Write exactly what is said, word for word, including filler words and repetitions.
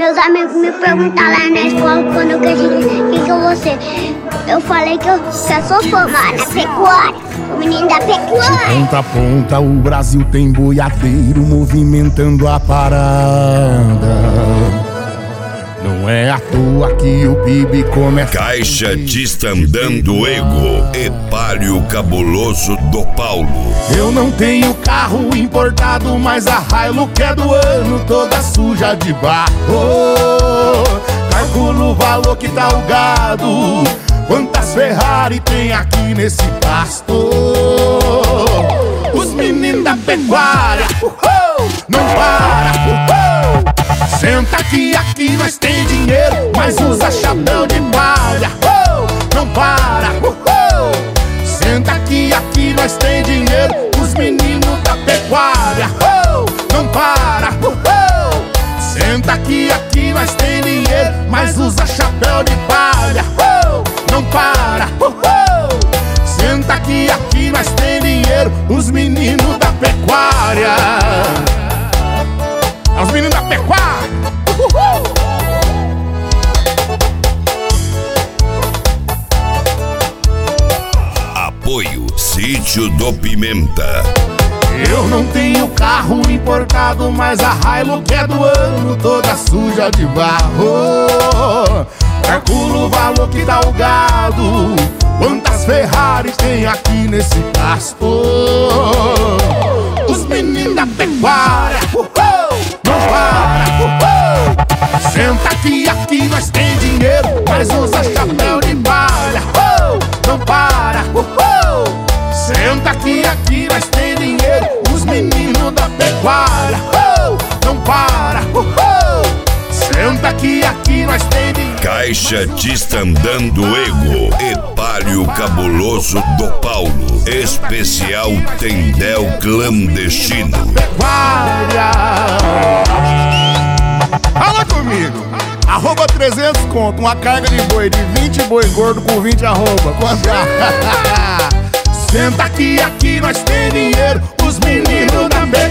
Meus amigos me perguntaram lá na escola quando eu cresci, quem que eu vou ser? Eu falei que eu só sou formada na pecuária, o menino da pecuária. De ponta a ponta o Brasil tem boiadeiro movimentando a parada. Não é à toa que o P I B começa. Caixatista andando ego e palio cabuloso do Paulo. Eu não tenho carro importado, mas a Hilux é do ano, toda suja de barro. Calculo o valor que tá o gado, quantas Ferrari tem aqui nesse pasto. Os meninos da pecuária, uhul, não para, uhul. Senta aqui, aqui nós tem dinheiro, mas usa chapéu de palha, uhul, não para, uhul. Senta aqui, aqui nós tem dinheiro, os meninos da pecuária, uhul, não para, uhul. Senta aqui, aqui nós tem dinheiro, mas usa chapéu de palha, uhul, não para, uhul. Senta aqui, aqui nós tem dinheiro, os meninos da pecuária. É os meninos da pecuária. Uhul. Apoio Sítio do Pimenta. Eu não tenho carro importado, mas a Hilux é do ano, toda suja de barro. Calculo o valor que dá o gado, quantas Ferrari tem aqui nesse pasto. Os meninos da pecuária, uhul, não para, uhul. Senta aqui, aqui nós tem dinheiro, mas usa chapéu de palha, uhul, não para, uhul. Senta aqui, aqui nós tem dinheiro, os meninos da pecuária, uhul, não para, uhul. Senta aqui, aqui nós tem dinheiro. Caixatista andando ego e palio cabuloso do Paulo. Especial Tendel clandestino. Pecuária. Fala comigo. Arroba trezentos conto, uma carga de boi de vinte boi gordo com vinte arroba. Quanto? Senta aqui, aqui nós tem dinheiro, os meninos da